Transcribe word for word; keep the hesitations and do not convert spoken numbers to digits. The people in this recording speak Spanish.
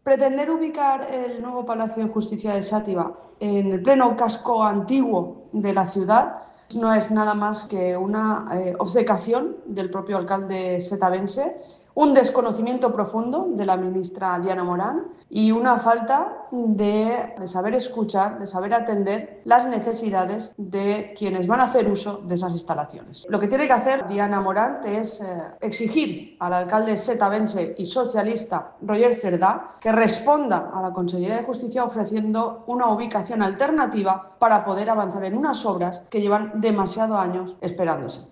Pretender ubicar el nuevo Palacio de Justicia de Xàtiva en el pleno casco antiguo de la ciudad no es nada más que una eh, obcecación del propio alcalde setabense, un desconocimiento profundo de la ministra Diana Morán y una falta de, de saber escuchar, de saber atender las necesidades de quienes van a hacer uso de esas instalaciones. Lo que tiene que hacer Diana Morán es eh, exigir al alcalde setabense y socialista Roger Cerdà que responda a la Consellería de Justicia ofreciendo una ubicación alternativa para poder avanzar en unas obras que llevan demasiados años esperándose.